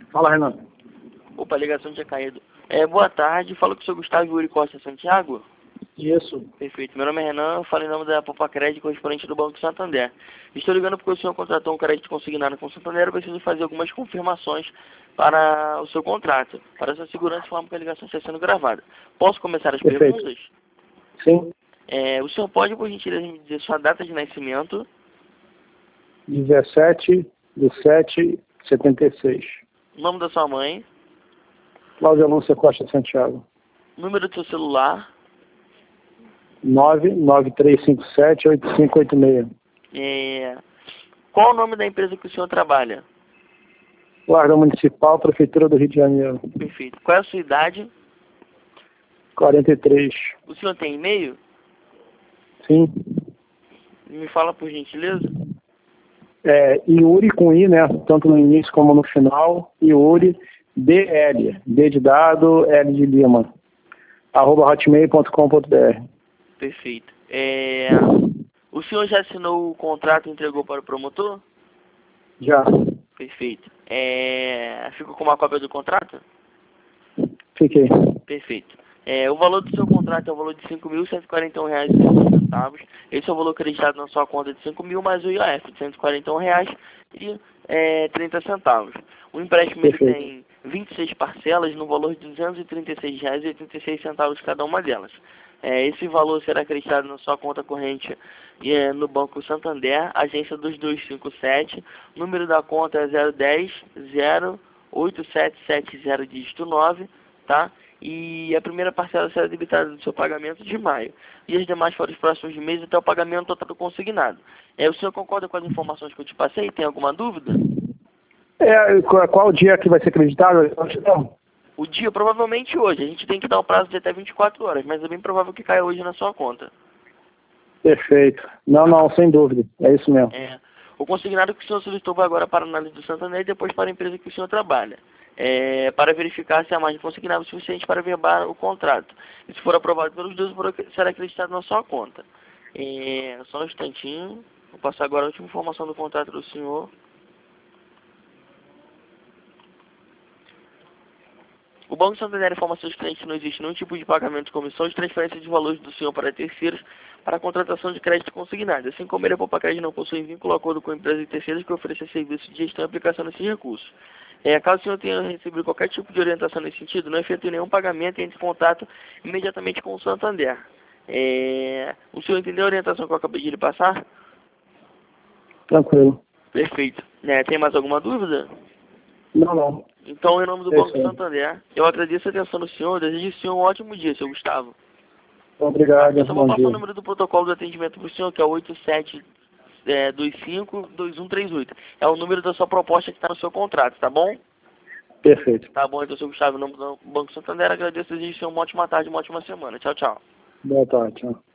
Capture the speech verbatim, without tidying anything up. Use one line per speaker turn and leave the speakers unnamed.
Fala, Renan.
Opa, a ligação tinha caído. É, boa tarde, falo com o senhor Gustavo Yuri Costa Santiago.
Isso.
Perfeito. Meu nome é Renan, eu falo em nome da Popacred, correspondente do Banco Santander. Estou ligando porque o senhor contratou um crédito consignado com o Santander e preciso fazer algumas confirmações para o seu contrato. Para sua segurança, falamos que a ligação está sendo gravada. Posso começar as
Perfeito.
perguntas?
Sim.
É, o senhor pode, por gentileza, me dizer sua data de nascimento?
dezessete de sete de setenta e seis.
Nome da sua mãe?
Cláudia Lúcia Costa Santiago.
Número do seu celular?
nove nove três cinco sete oito cinco oito seis.
É, qual o nome da empresa que o senhor trabalha?
Guarda Municipal, Prefeitura do Rio de Janeiro.
Perfeito. Qual é a sua idade?
quarenta e três.
O senhor tem e-mail?
Sim.
Me fala por gentileza.
É, Yuri com I, né? Tanto no início como no final. Yuri, D L. D de dado, L de Lima. Arroba hotmail ponto com ponto br.
Perfeito. É, o senhor já assinou o contrato e entregou para o promotor?
Já.
Perfeito. É, ficou com uma cópia do contrato?
Fiquei.
Perfeito. É, o valor do seu contrato é o valor de cinco mil cento e quarenta e um reais e cinquenta centavos. Esse é o valor acreditado na sua conta de cinco mil mais o I O F de cento e quarenta e um reais e é, trinta centavos. O empréstimo ele tem vinte e seis parcelas no valor de duzentos e trinta e seis reais e oitenta e seis centavos cada uma delas. É, esse valor será acreditado na sua conta corrente é, no Banco Santander, agência dois dois cinco sete, número da conta é zero dez zero oito sete sete zero dígito nove, tá? E a primeira parcela será debitada do seu pagamento de maio. E as demais foram os próximos meses até o pagamento total consignado. É, o senhor concorda com as informações que eu te passei? Tem alguma dúvida?
É, qual, qual o dia que vai ser acreditado?
O dia, provavelmente hoje. A gente tem que dar um prazo de até vinte e quatro horas, mas é bem provável que caia hoje na sua conta.
Perfeito. Não, não, sem dúvida. É isso mesmo.
É, o consignado que o senhor solicitou vai agora para a análise do Santander e depois para a empresa que o senhor trabalha. É, para verificar se a margem consignada é suficiente para verbar o contrato. E se for aprovado pelos dois, será acreditado na sua conta. É, só um instantinho. Vou passar agora a última informação do contrato do senhor. O Banco Santander informa seus clientes que não existe nenhum tipo de pagamento de comissão de transferência de valores do senhor para terceiros para a contratação de crédito consignado. Assim como ele, a Popacred não possui vínculo ou acordo com empresas de terceiros que oferecem serviços de gestão e aplicação desses recursos. É, caso o senhor tenha recebido qualquer tipo de orientação nesse sentido, não efetue nenhum pagamento e entre em contato imediatamente com o Santander. É, o senhor entendeu a orientação que eu acabei de lhe passar?
Tranquilo.
Perfeito. É, tem mais alguma dúvida?
Não, não.
Então, em nome do Banco Santander, eu agradeço a atenção do senhor, desejo ao senhor um ótimo dia, seu Gustavo.
Obrigado.
Eu só vou
Bom
passar
dia.
o número do protocolo do atendimento para o senhor, que é o oito sete dois cinco dois um três oito. É o número da sua proposta que está no seu contrato, tá bom?
Perfeito.
Tá bom, então, seu Gustavo, em nome do Banco Santander, agradeço, desejo ao senhor uma ótima tarde, uma ótima semana. Tchau, tchau.
Boa tarde. Tchau.